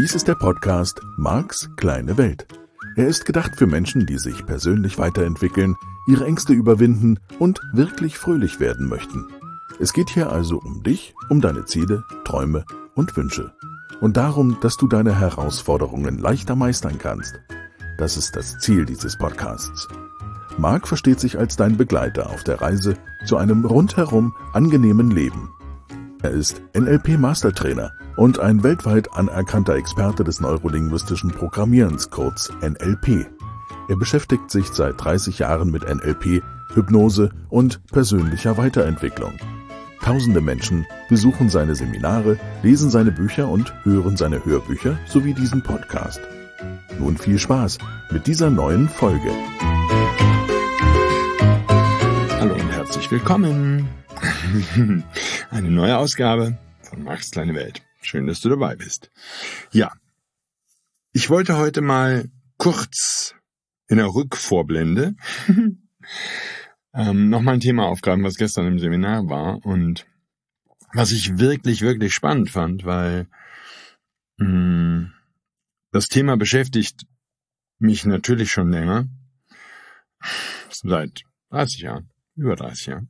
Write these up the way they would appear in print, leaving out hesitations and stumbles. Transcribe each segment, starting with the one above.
Dies ist der Podcast Marks kleine Welt. Er ist gedacht für Menschen, die sich persönlich weiterentwickeln, ihre Ängste überwinden und wirklich fröhlich werden möchten. Es geht hier also um dich, um deine Ziele, Träume und Wünsche. Und darum, dass du deine Herausforderungen leichter meistern kannst. Das ist das Ziel dieses Podcasts. Mark versteht sich als dein Begleiter auf der Reise zu einem rundherum angenehmen Leben. Er ist NLP-Mastertrainer und ein weltweit anerkannter Experte des neurolinguistischen Programmierens, kurz NLP. Er beschäftigt sich seit 30 Jahren mit NLP, Hypnose und persönlicher Weiterentwicklung. Tausende Menschen besuchen seine Seminare, lesen seine Bücher und hören seine Hörbücher sowie diesen Podcast. Nun viel Spaß mit dieser neuen Folge. Hallo und herzlich willkommen. Eine neue Ausgabe von Marks kleine Welt. Schön, dass du dabei bist. Ja, ich wollte heute mal kurz in der Rückvorblende nochmal ein Thema aufgreifen, was gestern im Seminar war und was ich wirklich, wirklich spannend fand, weil das Thema beschäftigt mich natürlich schon länger, seit 30 Jahren, über 30 Jahren.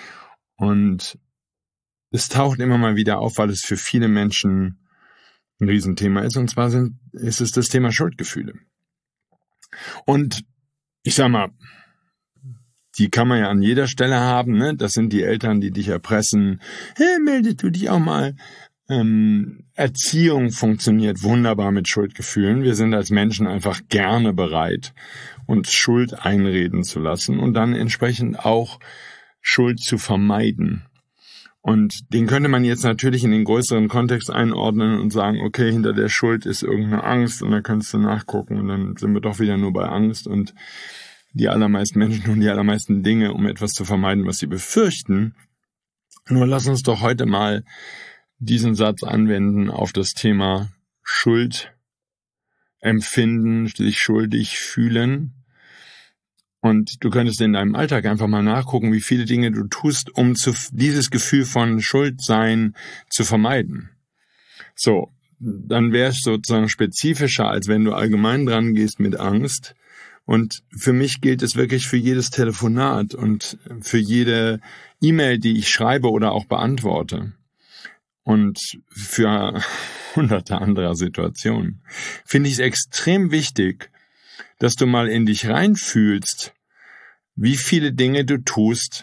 Und es taucht immer mal wieder auf, weil es für viele Menschen ein Riesenthema ist. Und zwar ist es das Thema Schuldgefühle. Und ich sag mal, die kann man ja an jeder Stelle haben, ne? Das sind die Eltern, die dich erpressen. Hey, melde du dich auch mal. Erziehung funktioniert wunderbar mit Schuldgefühlen. Wir sind als Menschen einfach gerne bereit, uns Schuld einreden zu lassen und dann entsprechend auch Schuld zu vermeiden. Und den könnte man jetzt natürlich in den größeren Kontext einordnen und sagen, okay, hinter der Schuld ist irgendeine Angst und dann kannst du nachgucken und dann sind wir doch wieder nur bei Angst und die allermeisten Menschen tun die allermeisten Dinge, um etwas zu vermeiden, was sie befürchten. Nur lass uns doch heute mal diesen Satz anwenden auf das Thema Schuld empfinden, sich schuldig fühlen. Und du könntest in deinem Alltag einfach mal nachgucken, wie viele Dinge du tust, um dieses Gefühl von Schuldsein zu vermeiden. So, dann wäre es sozusagen spezifischer, als wenn du allgemein dran gehst mit Angst. Und für mich gilt es wirklich für jedes Telefonat und für jede E-Mail, die ich schreibe oder auch beantworte. Und für hunderte anderer Situationen. Finde ich es extrem wichtig, dass du mal in dich reinfühlst, wie viele Dinge du tust,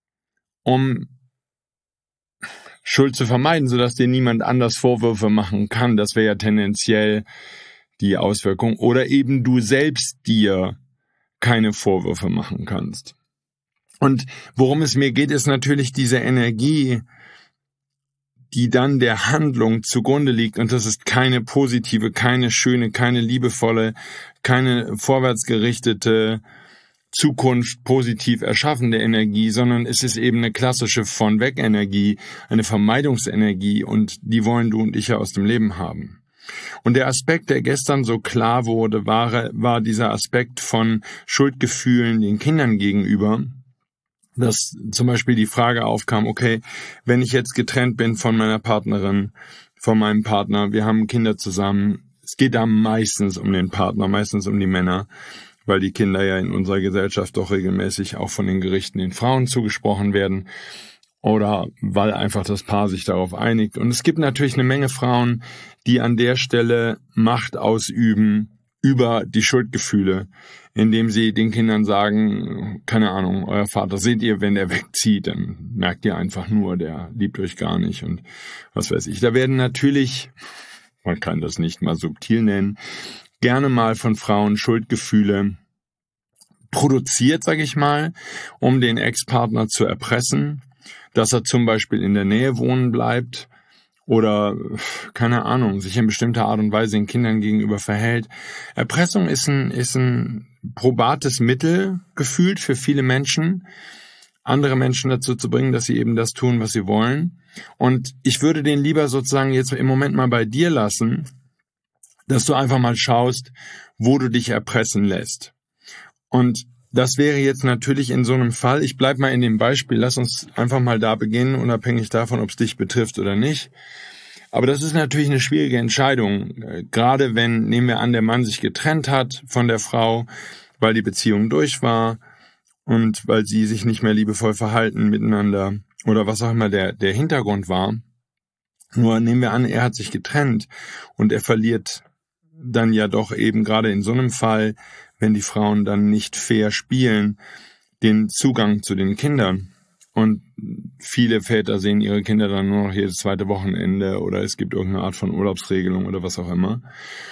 um Schuld zu vermeiden, sodass dir niemand anders Vorwürfe machen kann. Das wäre ja tendenziell die Auswirkung. Oder eben du selbst dir keine Vorwürfe machen kannst. Und worum es mir geht, ist natürlich diese Energie, die dann der Handlung zugrunde liegt. Und das ist keine positive, keine schöne, keine liebevolle, keine vorwärtsgerichtete, Zukunft positiv erschaffende Energie, sondern es ist eben eine klassische Von-Weg-Energie, eine Vermeidungsenergie und die wollen du und ich ja aus dem Leben haben. Und der Aspekt, der gestern so klar wurde, war dieser Aspekt von Schuldgefühlen den Kindern gegenüber, dass zum Beispiel die Frage aufkam, okay, wenn ich jetzt getrennt bin von meiner Partnerin, von meinem Partner, wir haben Kinder zusammen, es geht da meistens um den Partner, meistens um die Männer, weil die Kinder ja in unserer Gesellschaft doch regelmäßig auch von den Gerichten den Frauen zugesprochen werden oder weil einfach das Paar sich darauf einigt. Und es gibt natürlich eine Menge Frauen, die an der Stelle Macht ausüben über die Schuldgefühle, indem sie den Kindern sagen, keine Ahnung, euer Vater, seht ihr, wenn der wegzieht, dann merkt ihr einfach nur, der liebt euch gar nicht und was weiß ich. Da werden natürlich, man kann das nicht mal subtil nennen, gerne mal von Frauen Schuldgefühle produziert, sage ich mal, um den Ex-Partner zu erpressen, dass er zum Beispiel in der Nähe wohnen bleibt oder, keine Ahnung, sich in bestimmter Art und Weise den Kindern gegenüber verhält. Erpressung ist ein probates Mittel, gefühlt für viele Menschen, andere Menschen dazu zu bringen, dass sie eben das tun, was sie wollen. Und ich würde den lieber sozusagen jetzt im Moment mal bei dir lassen, dass du einfach mal schaust, wo du dich erpressen lässt. Und das wäre jetzt natürlich in so einem Fall, ich bleib mal in dem Beispiel, lass uns einfach mal da beginnen, unabhängig davon, ob es dich betrifft oder nicht. Aber das ist natürlich eine schwierige Entscheidung, gerade wenn, nehmen wir an, der Mann sich getrennt hat von der Frau, weil die Beziehung durch war und weil sie sich nicht mehr liebevoll verhalten miteinander oder was auch immer der Hintergrund war. Nur nehmen wir an, er hat sich getrennt und er verliert dann ja doch eben gerade in so einem Fall, wenn die Frauen dann nicht fair spielen, den Zugang zu den Kindern. Und viele Väter sehen ihre Kinder dann nur noch jedes zweite Wochenende oder es gibt irgendeine Art von Urlaubsregelung oder was auch immer.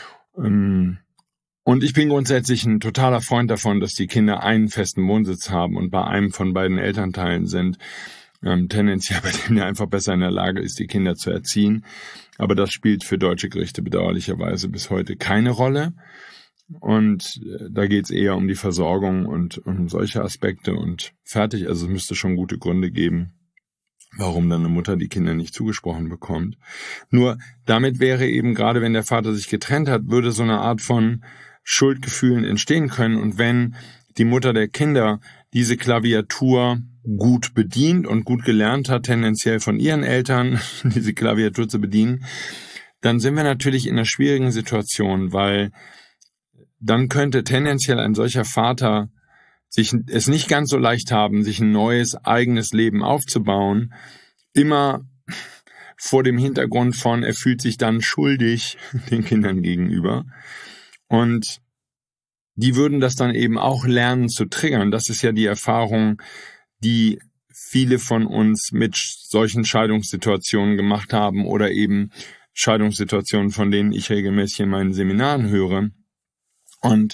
Und ich bin grundsätzlich ein totaler Freund davon, dass die Kinder einen festen Wohnsitz haben und bei einem von beiden Elternteilen sind, tendenziell bei dem der einfach besser in der Lage ist, die Kinder zu erziehen. Aber das spielt für deutsche Gerichte bedauerlicherweise bis heute keine Rolle. Und da geht's eher um die Versorgung und um solche Aspekte und fertig. Also es müsste schon gute Gründe geben, warum dann eine Mutter die Kinder nicht zugesprochen bekommt. Nur damit wäre eben, gerade wenn der Vater sich getrennt hat, würde so eine Art von Schuldgefühlen entstehen können. Und wenn die Mutter der Kinder diese Klaviatur gut bedient und gut gelernt hat, tendenziell von ihren Eltern, diese Klaviatur zu bedienen, dann sind wir natürlich in einer schwierigen Situation, weil dann könnte tendenziell ein solcher Vater es nicht ganz so leicht haben, sich ein neues, eigenes Leben aufzubauen, immer vor dem Hintergrund von, er fühlt sich dann schuldig den Kindern gegenüber. Und die würden das dann eben auch lernen zu triggern. Das ist ja die Erfahrung, die viele von uns mit solchen Scheidungssituationen gemacht haben oder eben Scheidungssituationen, von denen ich regelmäßig in meinen Seminaren höre. Und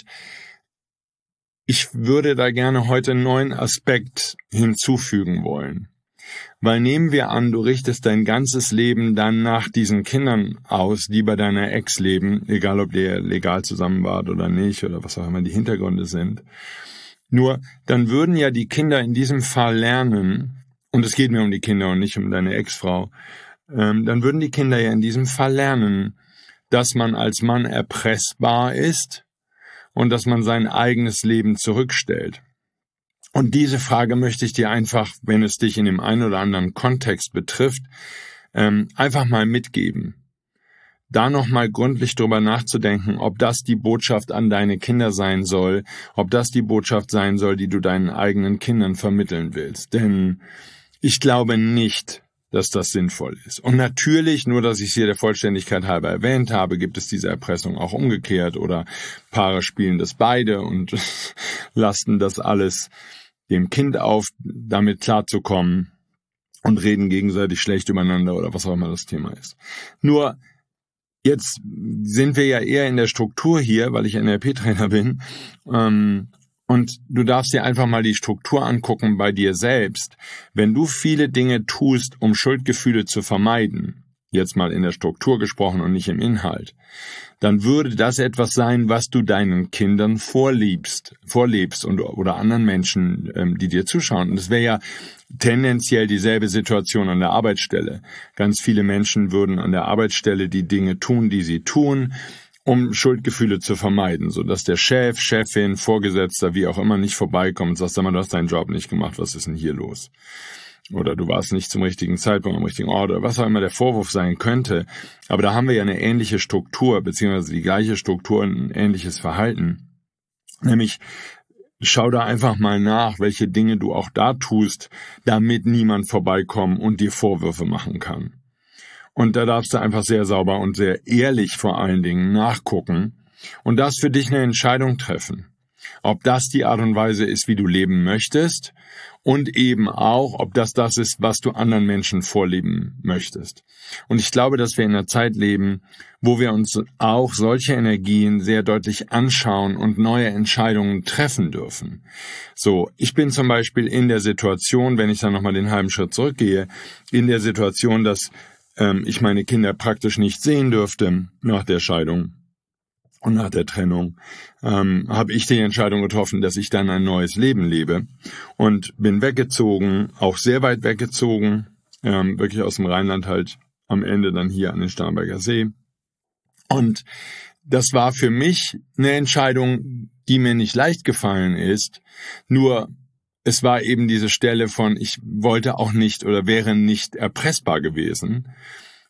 ich würde da gerne heute einen neuen Aspekt hinzufügen wollen. Weil nehmen wir an, du richtest dein ganzes Leben dann nach diesen Kindern aus, die bei deiner Ex leben, egal ob ihr legal zusammen wart oder nicht oder was auch immer die Hintergründe sind. Nur dann würden ja die Kinder in diesem Fall lernen, und es geht mir um die Kinder und nicht um deine Ex-Frau, dann würden die Kinder ja in diesem Fall lernen, dass man als Mann erpressbar ist, und dass man sein eigenes Leben zurückstellt. Und diese Frage möchte ich dir einfach, wenn es dich in dem einen oder anderen Kontext betrifft, einfach mal mitgeben. Da nochmal gründlich drüber nachzudenken, ob das die Botschaft an deine Kinder sein soll, ob das die Botschaft sein soll, die du deinen eigenen Kindern vermitteln willst. Denn ich glaube nicht, dass das sinnvoll ist. Und natürlich, nur dass ich es hier der Vollständigkeit halber erwähnt habe, gibt es diese Erpressung auch umgekehrt oder Paare spielen das beide und lasten das alles dem Kind auf, damit klarzukommen und reden gegenseitig schlecht übereinander oder was auch immer das Thema ist. Nur jetzt sind wir ja eher in der Struktur hier, weil ich NLP-Trainer bin, und du darfst dir einfach mal die Struktur angucken bei dir selbst. Wenn du viele Dinge tust, um Schuldgefühle zu vermeiden, jetzt mal in der Struktur gesprochen und nicht im Inhalt, dann würde das etwas sein, was du deinen Kindern vorlebst oder anderen Menschen, die dir zuschauen. Und es wäre ja tendenziell dieselbe Situation an der Arbeitsstelle. Ganz viele Menschen würden an der Arbeitsstelle die Dinge tun, die sie tun, um Schuldgefühle zu vermeiden, sodass der Chef, Chefin, Vorgesetzter, wie auch immer, nicht vorbeikommt und sagt, sag mal, du hast deinen Job nicht gemacht, was ist denn hier los? Oder du warst nicht zum richtigen Zeitpunkt am richtigen Ort oder was auch immer der Vorwurf sein könnte. Aber da haben wir ja eine ähnliche Struktur, beziehungsweise die gleiche Struktur und ein ähnliches Verhalten. Nämlich, schau da einfach mal nach, welche Dinge du auch da tust, damit niemand vorbeikommen und dir Vorwürfe machen kann. Und da darfst du einfach sehr sauber und sehr ehrlich vor allen Dingen nachgucken und das für dich eine Entscheidung treffen. Ob das die Art und Weise ist, wie du leben möchtest und eben auch, ob das ist, was du anderen Menschen vorleben möchtest. Und ich glaube, dass wir in einer Zeit leben, wo wir uns auch solche Energien sehr deutlich anschauen und neue Entscheidungen treffen dürfen. So, ich bin zum Beispiel in der Situation, wenn ich dann nochmal den halben Schritt zurückgehe, in der Situation, dass ich meine Kinder praktisch nicht sehen dürfte nach der Scheidung und nach der Trennung, habe ich die Entscheidung getroffen, dass ich dann ein neues Leben lebe und bin weggezogen, auch sehr weit weggezogen, wirklich aus dem Rheinland halt am Ende dann hier an den Starnberger See. Und das war für mich eine Entscheidung, die mir nicht leicht gefallen ist, nur es war eben diese Stelle von, ich wollte auch nicht oder wäre nicht erpressbar gewesen.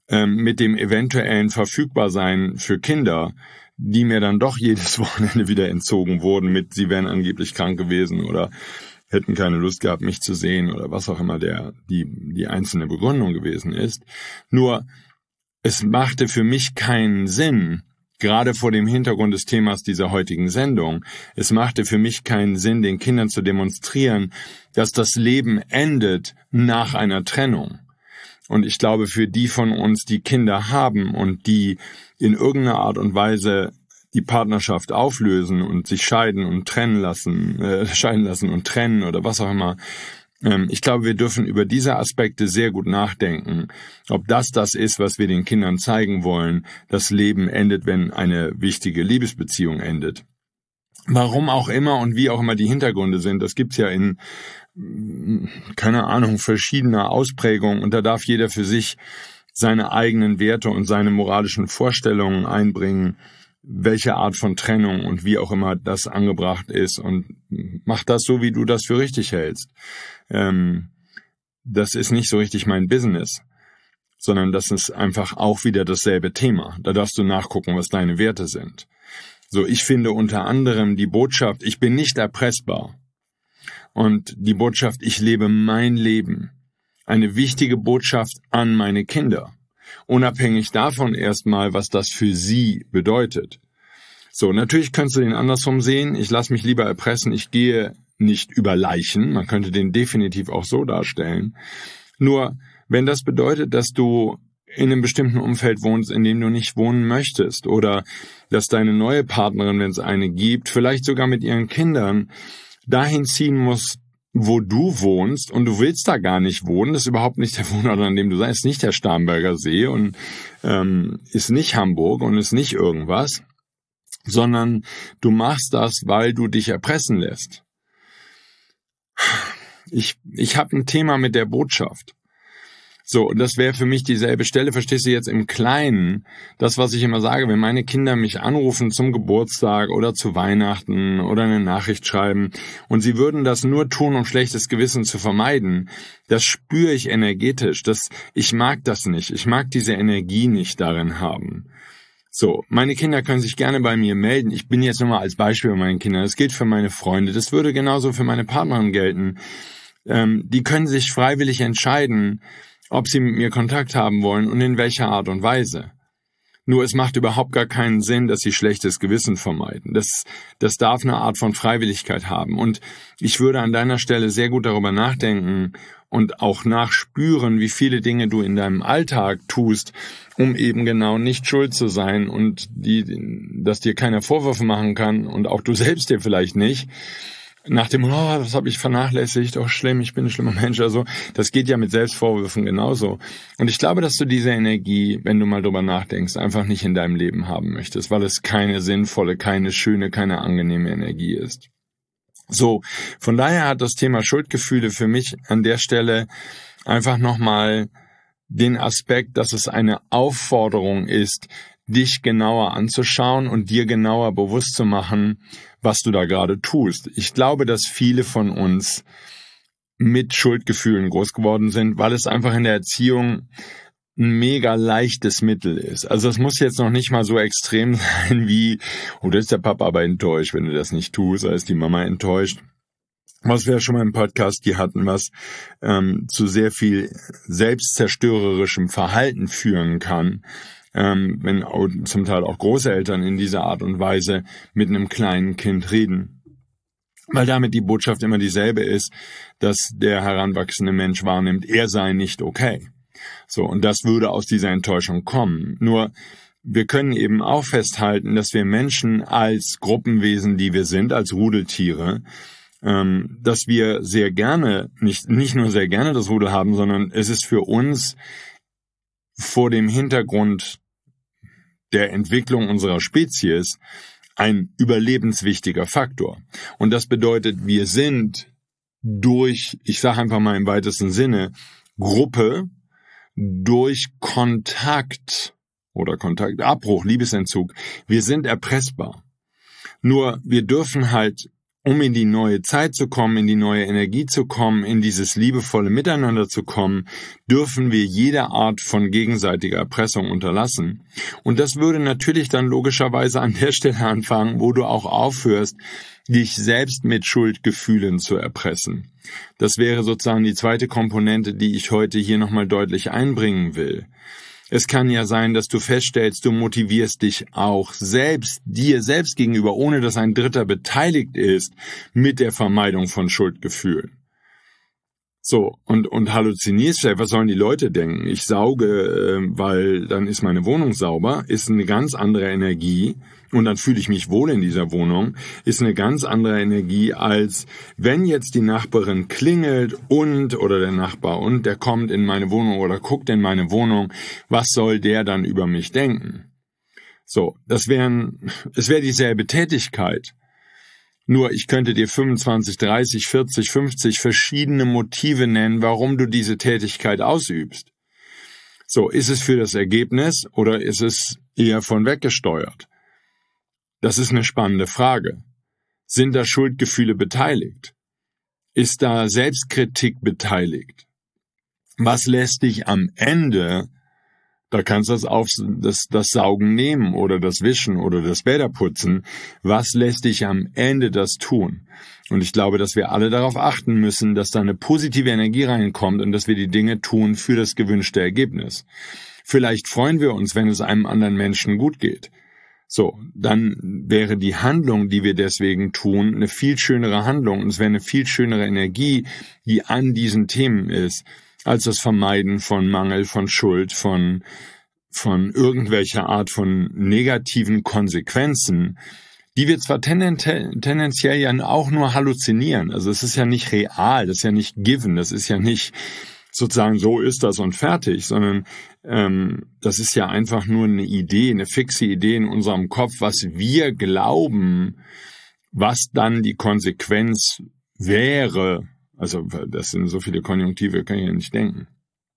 mit dem eventuellen Verfügbarsein für Kinder, die mir dann doch jedes Wochenende wieder entzogen wurden mit, sie wären angeblich krank gewesen oder hätten keine Lust gehabt, mich zu sehen oder was auch immer die einzelne Begründung gewesen ist. Nur, es machte für mich keinen Sinn, gerade vor dem Hintergrund des Themas dieser heutigen Sendung, es machte für mich keinen Sinn, den Kindern zu demonstrieren, dass das Leben endet nach einer Trennung. Und ich glaube, für die von uns, die Kinder haben und die in irgendeiner Art und Weise die Partnerschaft auflösen und sich scheiden und trennen lassen und trennen oder was auch immer, ich glaube, wir dürfen über diese Aspekte sehr gut nachdenken, ob das ist, was wir den Kindern zeigen wollen. Das Leben endet, wenn eine wichtige Liebesbeziehung endet. Warum auch immer und wie auch immer die Hintergründe sind, das gibt's ja in, keine Ahnung, verschiedener Ausprägungen und da darf jeder für sich seine eigenen Werte und seine moralischen Vorstellungen einbringen, welche Art von Trennung und wie auch immer das angebracht ist und mach das so, wie du das für richtig hältst. Das ist nicht so richtig mein Business, sondern das ist einfach auch wieder dasselbe Thema. Da darfst du nachgucken, was deine Werte sind. So, ich finde unter anderem die Botschaft, ich bin nicht erpressbar. Und die Botschaft, ich lebe mein Leben. Eine wichtige Botschaft an meine Kinder. Unabhängig davon erstmal, was das für sie bedeutet. So, natürlich könntest du den andersrum sehen. Ich lasse mich lieber erpressen. Ich gehe nicht über Leichen. Man könnte den definitiv auch so darstellen. Nur, wenn das bedeutet, dass du in einem bestimmten Umfeld wohnst, in dem du nicht wohnen möchtest, oder dass deine neue Partnerin, wenn es eine gibt, vielleicht sogar mit ihren Kindern, dahin ziehen muss, wo du wohnst, und du willst da gar nicht wohnen, das ist überhaupt nicht der Wohnort, an dem du sei, ist nicht der Starnberger See und ist nicht Hamburg und ist nicht irgendwas, sondern du machst das, weil du dich erpressen lässt. Ich habe ein Thema mit der Botschaft. So, und das wäre für mich dieselbe Stelle, verstehst du jetzt im Kleinen, das, was ich immer sage, wenn meine Kinder mich anrufen zum Geburtstag oder zu Weihnachten oder eine Nachricht schreiben und sie würden das nur tun, um schlechtes Gewissen zu vermeiden, das spüre ich energetisch, ich mag das nicht, ich mag diese Energie nicht darin haben. So, meine Kinder können sich gerne bei mir melden, ich bin jetzt nur mal als Beispiel bei meinen Kindern, das gilt für meine Freunde, das würde genauso für meine Partnerin gelten, die können sich freiwillig entscheiden, ob sie mit mir Kontakt haben wollen und in welcher Art und Weise. Nur es macht überhaupt gar keinen Sinn, dass sie schlechtes Gewissen vermeiden. Das darf eine Art von Freiwilligkeit haben. Und ich würde an deiner Stelle sehr gut darüber nachdenken und auch nachspüren, wie viele Dinge du in deinem Alltag tust, um eben genau nicht schuld zu sein und dass dir keiner Vorwürfe machen kann und auch du selbst dir vielleicht nicht. Nach dem, das habe ich vernachlässigt, schlimm, ich bin ein schlimmer Mensch, also das geht ja mit Selbstvorwürfen genauso. Und ich glaube, dass du diese Energie, wenn du mal drüber nachdenkst, einfach nicht in deinem Leben haben möchtest, weil es keine sinnvolle, keine schöne, keine angenehme Energie ist. So, von daher hat das Thema Schuldgefühle für mich an der Stelle einfach nochmal den Aspekt, dass es eine Aufforderung ist, dich genauer anzuschauen und dir genauer bewusst zu machen, was du da gerade tust. Ich glaube, dass viele von uns mit Schuldgefühlen groß geworden sind, weil es einfach in der Erziehung ein mega leichtes Mittel ist. Also es muss jetzt noch nicht mal so extrem sein wie, da ist der Papa aber enttäuscht, wenn du das nicht tust, oder ist die Mama enttäuscht. Was wir ja schon mal im Podcast hier hatten, was zu sehr viel selbstzerstörerischem Verhalten führen kann, wenn zum Teil auch Großeltern in dieser Art und Weise mit einem kleinen Kind reden. Weil damit die Botschaft immer dieselbe ist, dass der heranwachsende Mensch wahrnimmt, er sei nicht okay. So, und das würde aus dieser Enttäuschung kommen. Nur, wir können eben auch festhalten, dass wir Menschen als Gruppenwesen, die wir sind, als Rudeltiere, dass wir sehr gerne, nicht nur sehr gerne das Rudel haben, sondern es ist für uns vor dem Hintergrund der Entwicklung unserer Spezies ein überlebenswichtiger Faktor. Und das bedeutet, wir sind durch, ich sage einfach mal im weitesten Sinne, Gruppe, durch Kontakt oder Kontaktabbruch, Liebesentzug, wir sind erpressbar. Nur wir dürfen halt um in die neue Zeit zu kommen, in die neue Energie zu kommen, in dieses liebevolle Miteinander zu kommen, dürfen wir jede Art von gegenseitiger Erpressung unterlassen. Und das würde natürlich dann logischerweise an der Stelle anfangen, wo du auch aufhörst, dich selbst mit Schuldgefühlen zu erpressen. Das wäre sozusagen die zweite Komponente, die ich heute hier nochmal deutlich einbringen will. Es kann ja sein, dass du feststellst, du motivierst dich auch selbst, dir selbst gegenüber, ohne dass ein Dritter beteiligt ist, mit der Vermeidung von Schuldgefühlen. So, und halluzinierst vielleicht, was sollen die Leute denken? Ich sauge, weil dann ist meine Wohnung sauber, ist eine ganz andere Energie und dann fühle ich mich wohl in dieser Wohnung, ist eine ganz andere Energie, als wenn jetzt die Nachbarin klingelt oder der Nachbar und der kommt in meine Wohnung oder guckt in meine Wohnung, was soll der dann über mich denken? So, es wäre dieselbe Tätigkeit. Nur ich könnte dir 25, 30, 40, 50 verschiedene Motive nennen, warum du diese Tätigkeit ausübst. So, ist es für das Ergebnis oder ist es eher von weggesteuert? Das ist eine spannende Frage. Sind da Schuldgefühle beteiligt? Ist da Selbstkritik beteiligt? Was lässt dich am Ende, da kannst du das Saugen nehmen oder das Wischen oder das Bäderputzen, was lässt dich am Ende das tun? Und ich glaube, dass wir alle darauf achten müssen, dass da eine positive Energie reinkommt und dass wir die Dinge tun für das gewünschte Ergebnis. Vielleicht freuen wir uns, wenn es einem anderen Menschen gut geht. So, dann wäre die Handlung, die wir deswegen tun, eine viel schönere Handlung und es wäre eine viel schönere Energie, die an diesen Themen ist, als das Vermeiden von Mangel, von Schuld, von irgendwelcher Art von negativen Konsequenzen, die wir zwar tendenziell ja auch nur halluzinieren, also es ist ja nicht real, das ist ja nicht given, das ist ja nicht sozusagen so ist das und fertig, sondern das ist ja einfach nur eine Idee, eine fixe Idee in unserem Kopf, was wir glauben, was dann die Konsequenz wäre. Also das sind so viele Konjunktive, kann ich ja nicht denken.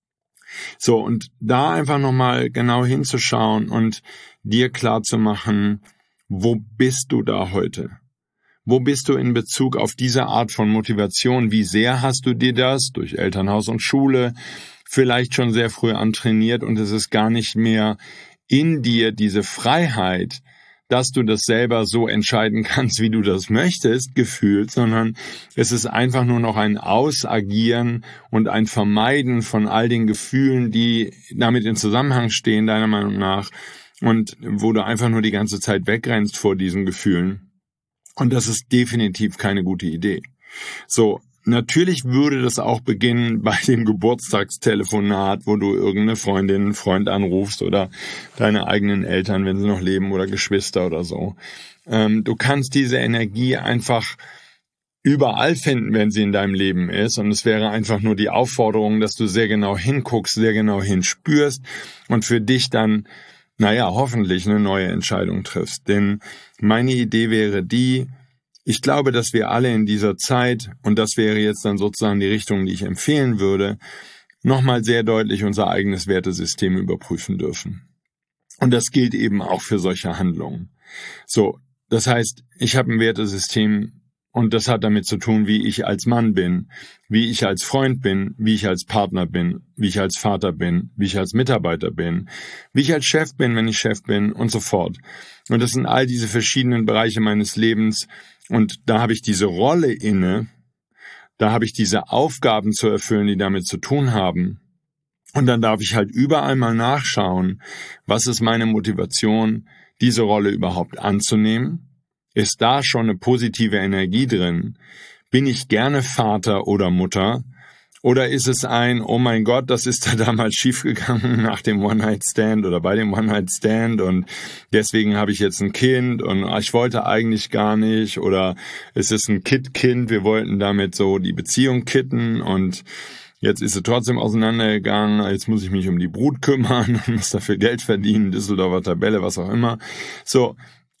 So, und da einfach nochmal genau hinzuschauen und dir klarzumachen, wo bist du da heute? Wo bist du in Bezug auf diese Art von Motivation? Wie sehr hast du dir das durch Elternhaus und Schule vielleicht schon sehr früh antrainiert und es ist gar nicht mehr in dir diese Freiheit, dass du das selber so entscheiden kannst, wie du das möchtest, gefühlt, sondern es ist einfach nur noch ein Ausagieren und ein Vermeiden von all den Gefühlen, die damit in Zusammenhang stehen, deiner Meinung nach, und wo du einfach nur die ganze Zeit wegrennst vor diesen Gefühlen. Und das ist definitiv keine gute Idee. So, natürlich würde das auch beginnen bei dem Geburtstagstelefonat, wo du irgendeine Freundin, einen Freund anrufst oder deine eigenen Eltern, wenn sie noch leben, oder Geschwister oder so. Du kannst diese Energie einfach überall finden, wenn sie in deinem Leben ist. Und es wäre einfach nur die Aufforderung, dass du sehr genau hinguckst, sehr genau hinspürst und für dich dann, hoffentlich eine neue Entscheidung triffst. Denn meine Idee wäre ich glaube, dass wir alle in dieser Zeit, und das wäre jetzt dann sozusagen die Richtung, die ich empfehlen würde, nochmal sehr deutlich unser eigenes Wertesystem überprüfen dürfen. Und das gilt eben auch für solche Handlungen. So, das heißt, ich habe ein Wertesystem und das hat damit zu tun, wie ich als Mann bin, wie ich als Freund bin, wie ich als Partner bin, wie ich als Vater bin, wie ich als Mitarbeiter bin, wie ich als Chef bin, wenn ich Chef bin und so fort. Und das sind all diese verschiedenen Bereiche meines Lebens und da habe ich diese Rolle inne, da habe ich diese Aufgaben zu erfüllen, die damit zu tun haben. Und dann darf ich halt überall mal nachschauen, was ist meine Motivation, diese Rolle überhaupt anzunehmen? Ist da schon eine positive Energie drin? Bin ich gerne Vater oder Mutter? Oder ist es oh mein Gott, das ist da damals schiefgegangen nach dem One-Night-Stand oder bei dem One-Night-Stand und deswegen habe ich jetzt ein Kind und ich wollte eigentlich gar nicht, oder ist es ein Kit-Kind, wir wollten damit so die Beziehung kitten und jetzt ist sie trotzdem auseinandergegangen, jetzt muss ich mich um die Brut kümmern und muss dafür Geld verdienen, Düsseldorfer Tabelle, was auch immer. So,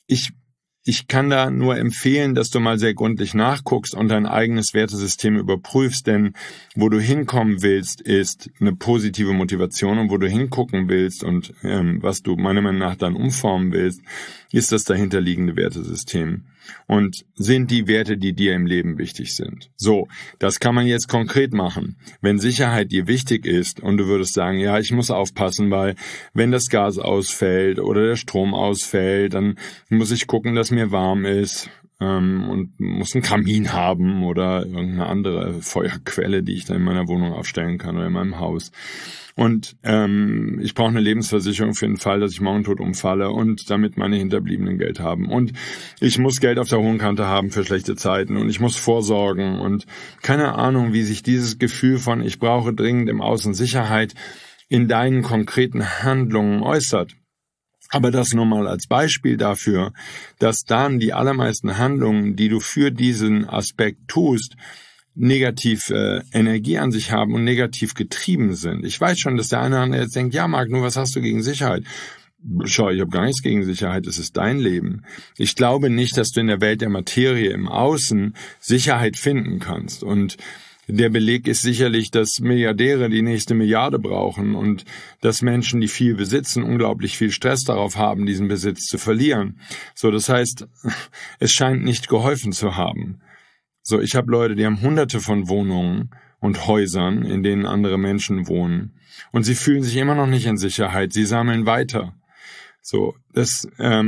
ich kann da nur empfehlen, dass du mal sehr gründlich nachguckst und dein eigenes Wertesystem überprüfst, denn wo du hinkommen willst, ist eine positive Motivation und wo du hingucken willst und was du meiner Meinung nach dann umformen willst, ist das dahinterliegende Wertesystem. Und sind die Werte, die dir im Leben wichtig sind. So, das kann man jetzt konkret machen. Wenn Sicherheit dir wichtig ist und du würdest sagen, ja, ich muss aufpassen, weil wenn das Gas ausfällt oder der Strom ausfällt, dann muss ich gucken, dass mir warm ist und muss einen Kamin haben oder irgendeine andere Feuerquelle, die ich dann in meiner Wohnung aufstellen kann oder in meinem Haus. Und ich brauche eine Lebensversicherung für den Fall, dass ich morgen tot umfalle und damit meine Hinterbliebenen Geld haben. Und ich muss Geld auf der hohen Kante haben für schlechte Zeiten und ich muss vorsorgen und keine Ahnung, wie sich dieses Gefühl von ich brauche dringend im Außen Sicherheit in deinen konkreten Handlungen äußert. Aber das nur mal als Beispiel dafür, dass dann die allermeisten Handlungen, die du für diesen Aspekt tust, negativ Energie an sich haben und negativ getrieben sind. Ich weiß schon, dass der eine oder andere jetzt denkt, ja Marc, nur was hast du gegen Sicherheit? Schau, ich habe gar nichts gegen Sicherheit, es ist dein Leben. Ich glaube nicht, dass du in der Welt der Materie im Außen Sicherheit finden kannst. Und der Beleg ist sicherlich, dass Milliardäre die nächste Milliarde brauchen und dass Menschen, die viel besitzen, unglaublich viel Stress darauf haben, diesen Besitz zu verlieren. So, das heißt, es scheint nicht geholfen zu haben. So, ich habe Leute, die haben Hunderte von Wohnungen und Häusern, in denen andere Menschen wohnen. Und sie fühlen sich immer noch nicht in Sicherheit. Sie sammeln weiter. So, das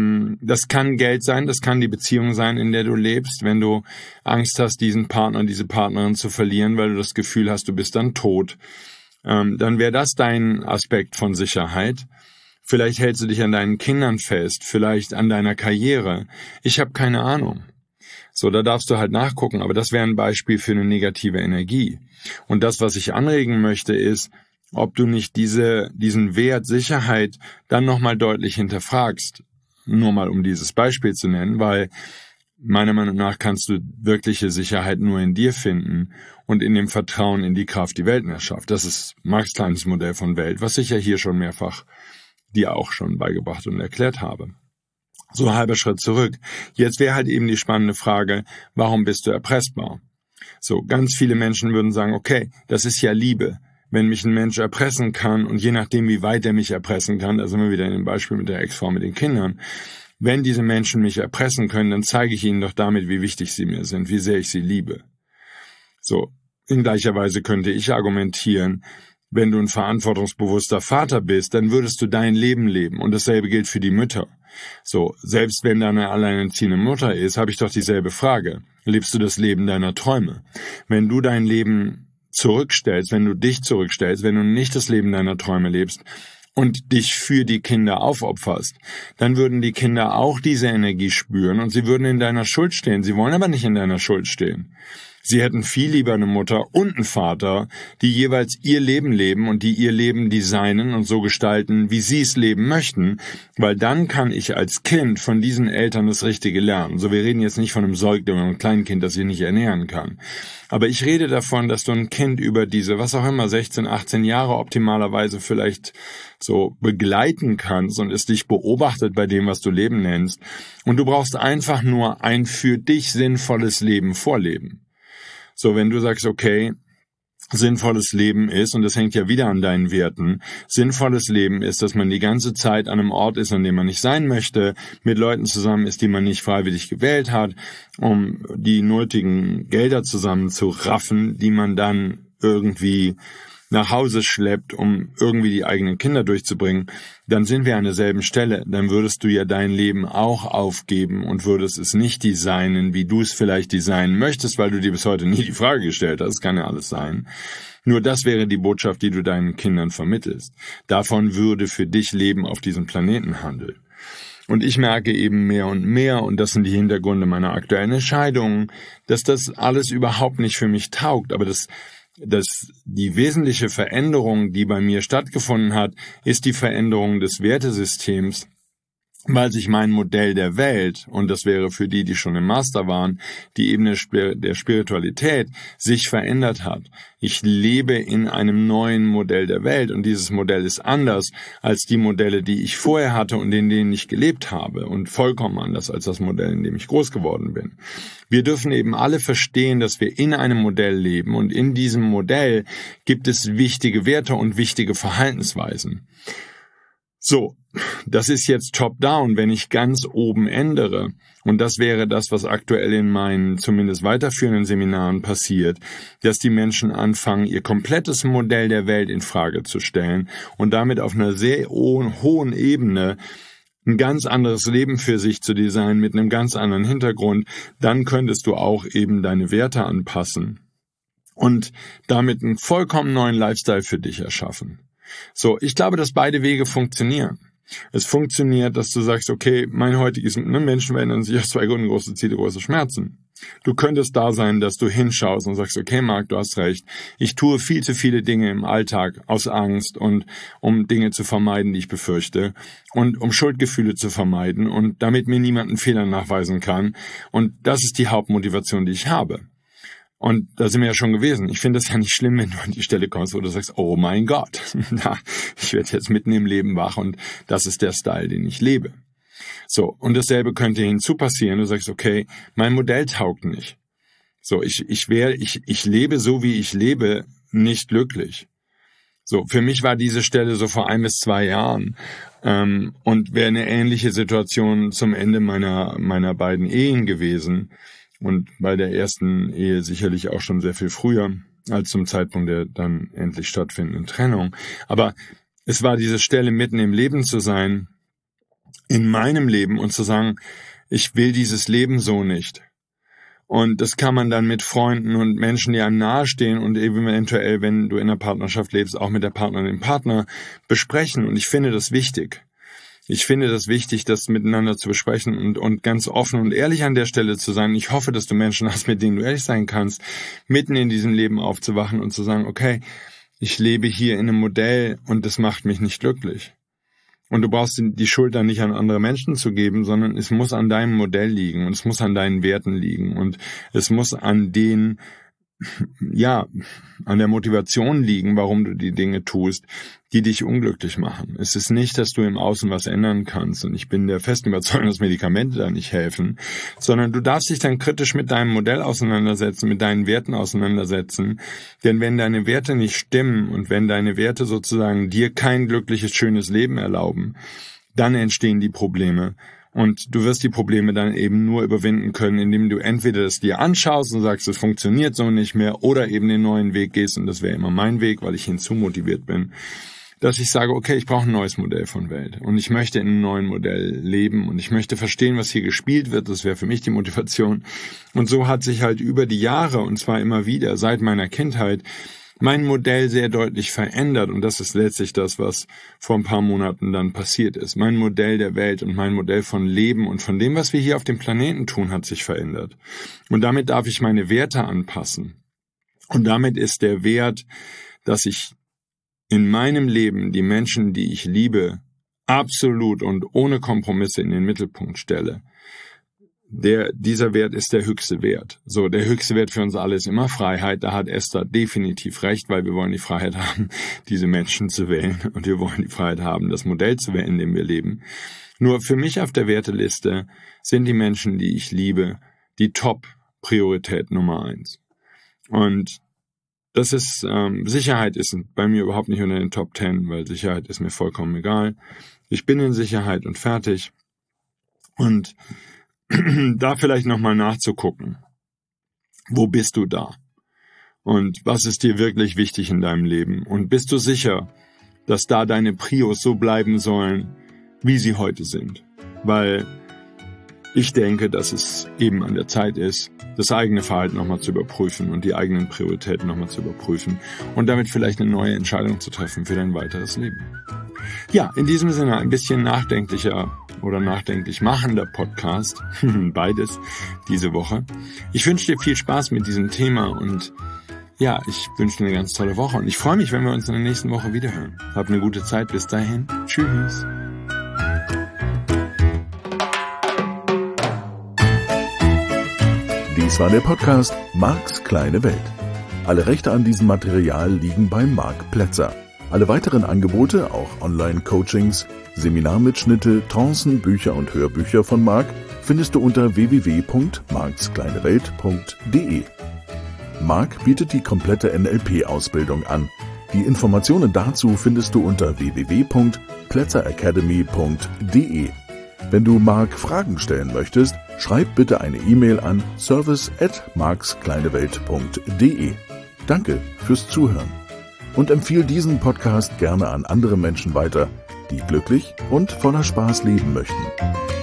kann Geld sein, das kann die Beziehung sein, in der du lebst, wenn du Angst hast, diesen Partner, diese Partnerin zu verlieren, weil du das Gefühl hast, du bist dann tot. Dann wäre das dein Aspekt von Sicherheit. Vielleicht hältst du dich an deinen Kindern fest, vielleicht an deiner Karriere. Ich habe keine Ahnung. So, da darfst du halt nachgucken, aber das wäre ein Beispiel für eine negative Energie. Und das, was ich anregen möchte, ist, ob du nicht diesen Wert Sicherheit dann nochmal deutlich hinterfragst. Nur mal um dieses Beispiel zu nennen, weil meiner Meinung nach kannst du wirkliche Sicherheit nur in dir finden und in dem Vertrauen in die Kraft, die Welten erschafft. Das ist Marx' kleines Modell von Welt, was ich ja hier schon mehrfach dir auch schon beigebracht und erklärt habe. So ein halber Schritt zurück. Jetzt wäre halt eben die spannende Frage, warum bist du erpressbar? So, ganz viele Menschen würden sagen, okay, das ist ja Liebe. Wenn mich ein Mensch erpressen kann und je nachdem, wie weit er mich erpressen kann, da sind wir wieder in dem Beispiel mit der Ex-Frau mit den Kindern, wenn diese Menschen mich erpressen können, dann zeige ich ihnen doch damit, wie wichtig sie mir sind, wie sehr ich sie liebe. So, in gleicher Weise könnte ich argumentieren, wenn du ein verantwortungsbewusster Vater bist, dann würdest du dein Leben leben und dasselbe gilt für die Mütter. So, selbst wenn da eine alleinerziehende Mutter ist, habe ich doch dieselbe Frage. Lebst du das Leben deiner Träume? Wenn du dein Leben zurückstellst, wenn du dich zurückstellst, wenn du nicht das Leben deiner Träume lebst und dich für die Kinder aufopferst, dann würden die Kinder auch diese Energie spüren und sie würden in deiner Schuld stehen. Sie wollen aber nicht in deiner Schuld stehen. Sie hätten viel lieber eine Mutter und einen Vater, die jeweils ihr Leben leben und die ihr Leben designen und so gestalten, wie sie es leben möchten, weil dann kann ich als Kind von diesen Eltern das Richtige lernen. So, wir reden jetzt nicht von einem Säugling oder einem Kleinkind, das sich nicht ernähren kann. Aber ich rede davon, dass du ein Kind über diese, was auch immer, 16, 18 Jahre optimalerweise vielleicht so begleiten kannst und es dich beobachtet bei dem, was du Leben nennst. Und du brauchst einfach nur ein für dich sinnvolles Leben vorleben. So, wenn du sagst, okay, sinnvolles Leben ist, und das hängt ja wieder an deinen Werten, sinnvolles Leben ist, dass man die ganze Zeit an einem Ort ist, an dem man nicht sein möchte, mit Leuten zusammen ist, die man nicht freiwillig gewählt hat, um die nötigen Gelder zusammen zu raffen, die man dann irgendwie nach Hause schleppt, um irgendwie die eigenen Kinder durchzubringen, dann sind wir an derselben Stelle. Dann würdest du ja dein Leben auch aufgeben und würdest es nicht designen, wie du es vielleicht designen möchtest, weil du dir bis heute nie die Frage gestellt hast. Das kann ja alles sein. Nur das wäre die Botschaft, die du deinen Kindern vermittelst. Davon würde für dich Leben auf diesem Planeten handeln. Und ich merke eben mehr, und das sind die Hintergründe meiner aktuellen Entscheidungen, dass das alles überhaupt nicht für mich taugt, aber dass die wesentliche Veränderung, die bei mir stattgefunden hat, ist die Veränderung des Wertesystems, weil sich mein Modell der Welt, und das wäre für die schon im Master waren, die Ebene der Spiritualität, sich verändert hat. Ich lebe in einem neuen Modell der Welt und dieses Modell ist anders als die Modelle, die ich vorher hatte und in denen ich gelebt habe und vollkommen anders als das Modell, in dem ich groß geworden bin. Wir dürfen eben alle verstehen, dass wir in einem Modell leben und in diesem Modell gibt es wichtige Werte und wichtige Verhaltensweisen. So, das ist jetzt top-down, wenn ich ganz oben ändere. Und das wäre das, was aktuell in meinen zumindest weiterführenden Seminaren passiert, dass die Menschen anfangen, ihr komplettes Modell der Welt in Frage zu stellen und damit auf einer sehr hohen Ebene ein ganz anderes Leben für sich zu designen mit einem ganz anderen Hintergrund. Dann könntest du auch eben deine Werte anpassen und damit einen vollkommen neuen Lifestyle für dich erschaffen. So, ich glaube, dass beide Wege funktionieren. Es funktioniert, dass du sagst, okay, mein heutiges Menschen verändern sich aus 2 Gründen: große Ziele, große Schmerzen. Du könntest da sein, dass du hinschaust und sagst, okay, Marc, du hast recht. Ich tue viel zu viele Dinge im Alltag aus Angst und um Dinge zu vermeiden, die ich befürchte, und um Schuldgefühle zu vermeiden und damit mir niemand einen Fehler nachweisen kann. Und das ist die Hauptmotivation, die ich habe. Und da sind wir ja schon gewesen. Ich finde es ja nicht schlimm, wenn du an die Stelle kommst, wo du sagst, oh mein Gott, ich werde jetzt mitten im Leben wach und das ist der Style, den ich lebe. So, und dasselbe könnte hinzu passieren. Du sagst, okay, mein Modell taugt nicht. So, ich lebe so, wie ich lebe, nicht glücklich. So, für mich war diese Stelle so vor 1 bis 2 Jahren und wäre eine ähnliche Situation zum Ende meiner beiden Ehen gewesen. Und bei der ersten Ehe sicherlich auch schon sehr viel früher als zum Zeitpunkt der dann endlich stattfindenden Trennung. Aber es war diese Stelle, mitten im Leben zu sein, in meinem Leben, und zu sagen, ich will dieses Leben so nicht. Und das kann man dann mit Freunden und Menschen, die einem nahestehen und eventuell, wenn du in einer Partnerschaft lebst, auch mit der Partnerin und dem Partner besprechen. Und ich finde das wichtig. Ich finde das wichtig, das miteinander zu besprechen und ganz offen und ehrlich an der Stelle zu sein. Ich hoffe, dass du Menschen hast, mit denen du ehrlich sein kannst, mitten in diesem Leben aufzuwachen und zu sagen, okay, ich lebe hier in einem Modell und das macht mich nicht glücklich. Und du brauchst die Schuld dann nicht an andere Menschen zu geben, sondern es muss an deinem Modell liegen und es muss an deinen Werten liegen und es muss an an der Motivation liegen, warum du die Dinge tust, die dich unglücklich machen. Es ist nicht, dass du im Außen was ändern kannst, und ich bin der festen Überzeugung, dass Medikamente da nicht helfen, sondern du darfst dich dann kritisch mit deinem Modell auseinandersetzen, mit deinen Werten auseinandersetzen, denn wenn deine Werte nicht stimmen und wenn deine Werte sozusagen dir kein glückliches, schönes Leben erlauben, dann entstehen die Probleme. Und du wirst die Probleme dann eben nur überwinden können, indem du entweder es dir anschaust und sagst, es funktioniert so nicht mehr, oder eben den neuen Weg gehst, und das wäre immer mein Weg, weil ich hinzumotiviert bin, dass ich sage, okay, ich brauche ein neues Modell von Welt und ich möchte in einem neuen Modell leben und ich möchte verstehen, was hier gespielt wird. Das wäre für mich die Motivation. Und so hat sich halt über die Jahre, und zwar immer wieder seit meiner Kindheit, mein Modell sehr deutlich verändert, und das ist letztlich das, was vor ein paar Monaten dann passiert ist. Mein Modell der Welt und mein Modell von Leben und von dem, was wir hier auf dem Planeten tun, hat sich verändert. Und damit darf ich meine Werte anpassen. Und damit ist der Wert, dass ich in meinem Leben die Menschen, die ich liebe, absolut und ohne Kompromisse in den Mittelpunkt stelle. Dieser Wert ist der höchste Wert. So, der höchste Wert für uns alle ist immer Freiheit. Da hat Esther definitiv recht, weil wir wollen die Freiheit haben, diese Menschen zu wählen. Und wir wollen die Freiheit haben, das Modell zu wählen, in dem wir leben. Nur für mich auf der Werteliste sind die Menschen, die ich liebe, die Top-Priorität Nummer 1. Und das ist, Sicherheit ist bei mir überhaupt nicht unter den Top 10, weil Sicherheit ist mir vollkommen egal. Ich bin in Sicherheit und fertig. Und da vielleicht nochmal nachzugucken. Wo bist du da? Und was ist dir wirklich wichtig in deinem Leben? Und bist du sicher, dass da deine Prios so bleiben sollen, wie sie heute sind? Weil ich denke, dass es eben an der Zeit ist, das eigene Verhalten nochmal zu überprüfen und die eigenen Prioritäten nochmal zu überprüfen und damit vielleicht eine neue Entscheidung zu treffen für dein weiteres Leben. Ja, in diesem Sinne ein bisschen nachdenklicher oder nachdenklich machender Podcast, beides diese Woche. Ich wünsche dir viel Spaß mit diesem Thema und ja, ich wünsche dir eine ganz tolle Woche und ich freue mich, wenn wir uns in der nächsten Woche wiederhören. Hab eine gute Zeit, bis dahin. Tschüss. Dies war der Podcast Marcs kleine Welt. Alle Rechte an diesem Material liegen bei Marc Plätzer. Alle weiteren Angebote, auch Online-Coachings, Seminarmitschnitte, Trancen, Bücher und Hörbücher von Marc findest du unter www.marcskleinewelt.de. Marc bietet die komplette NLP-Ausbildung an. Die Informationen dazu findest du unter www.plätzeracademy.de. Wenn du Marc Fragen stellen möchtest, schreib bitte eine E-Mail an service@markskleinewelt.de. Danke fürs Zuhören und empfiehl diesen Podcast gerne an andere Menschen weiter, die glücklich und voller Spaß leben möchten.